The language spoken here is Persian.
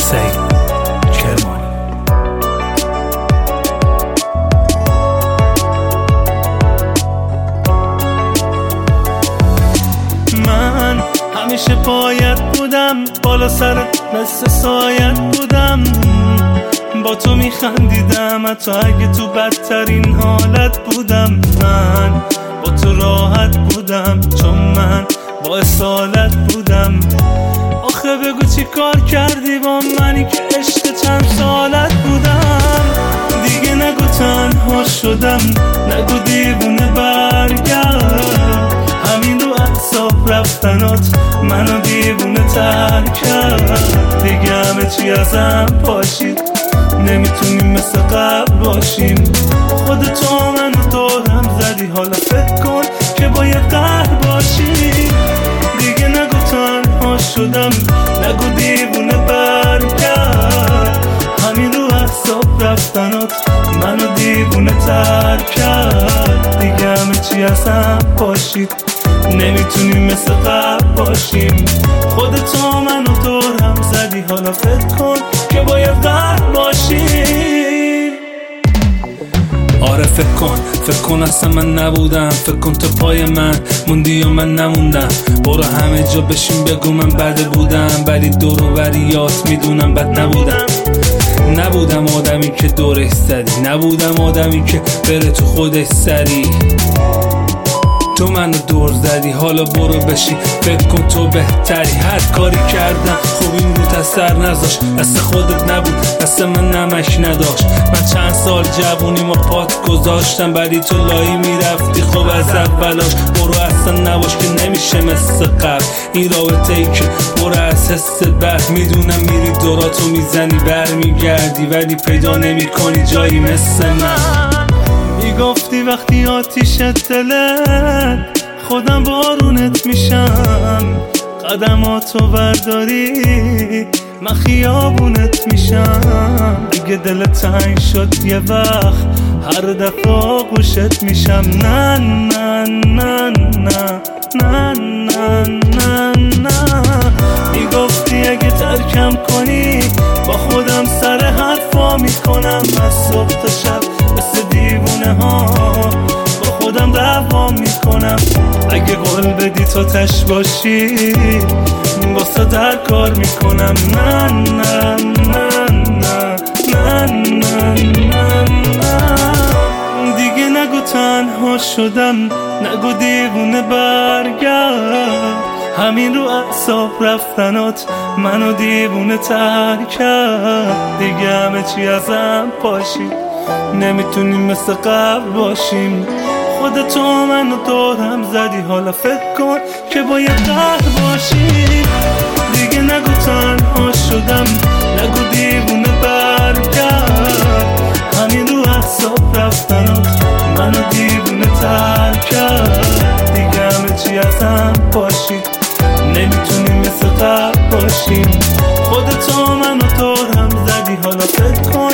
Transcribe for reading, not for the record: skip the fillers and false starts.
سعید کرمانی. من همیشه باید بودم بالا سرت مثل سایت بودم، با تو میخندیدم حتی اگه تو بدترین حالت بودم. من با تو راحت بودم چون من با اصالت بودم. آخه بگو چی کار کردی با منی که عشق چند سالت بودم. دیگه نگو تنها شدم، نگو دیوونه برگرد. همین رو اعصاب رفتنات منو دیوونه تر کرد. دیگه همه چی ازم پاشید، نمیتونیم مثل قبل باشیم. خودتو منو دورم زدی، حالا فکر کن که باید قهر باشی. دیگه نگو تنها شدم، نگو دیوونه برگرد. همین رو اعصاب رفتنات منو دیوونه تر کرد. دیگه همه چی ازم پاشید، نمیتونیم مثل قبل باشیم. خودتو منو دورم زدی، حالا فکر کن که باید قهر باشیم. آره فکر کن اصلا من نبودم. فکر کن تو پای من موندی و من نموندم. برو همه جا بشین بگو من بده بودم، ولی دور و بریات میدونم بد نبودم آدمی که دورش زدی، نبودم آدمی که بره تو خودش سری. تو منو دور زدی، حالا برو بشی فکر کن تو بهتری. هر کاری کردم خب این روت اثر نذاشت، دست خودت نبود دست من نمک نداشت. من چند سال جوونی ما پات گذاشتم، ولی تو لایی میرفتی خب از اولاش. برو اصلا نباش که نمیشه مثل قبل این رابطه ای که برو از حست بد. میدونم میری دوراتو میزنی برمیگردی، ولی پیدا نمی کنی جایی مثل من. میگفتی وقتی آتیش دلت خودم بارونت میشم. قدماتو برداری من خیابونت میشم. اگه دلت تنگ شد یه وقت هر دفعه گوشت میشم. نه نه نه نه نه نه نه نه. میگفتی اگه ترکم کنی با خودم سر حرفا میکنم. از صبح تا شب مثل دیوونه ها با خودم دعوا میکنم. اگه قول بدی تو تش باشی واسه در کار میکنم. نه نه نه نه نه نه نه نه. دیگه نگو تنها شدم، نگو دیوونه برگرد. همین رو اعصاب رفتنات منو دیوونه تر کرد. دیگه همه چی ازم پاشید، نمیتونیم مثل قبل باشیم. خودتو منو دورم زدی، حالا فکر کن که باید قهر باشیم. دیگه نگو تنها شدم، نگو دیوونه برگرد. همین رو اعصاب رفتنات منو دیوونه تر کرد. دیگه همه چی ازم پاشید، نمیتونیم مثل قبل باشیم. خودتو منو دورم زدی، حالا فکر کن